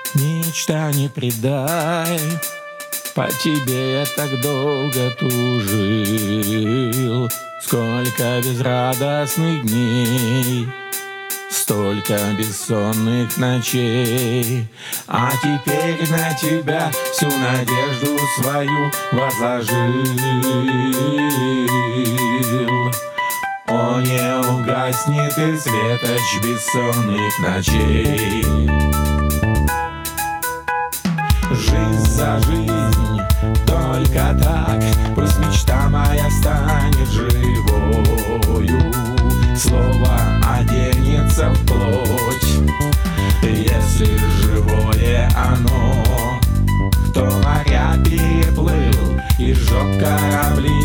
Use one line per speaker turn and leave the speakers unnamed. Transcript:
Мечта, не предай, по тебе я так долго тужил. Сколько безрадостных дней, столько бессонных ночей. А теперь на тебя всю надежду свою возложил. О, не угаснет и светоч бессонных ночей. Жизнь за жизнь, только так пусть мечта моя станет живою. Слово оденется в плоть, если живое оно. Кто моря переплыл и сжег корабли,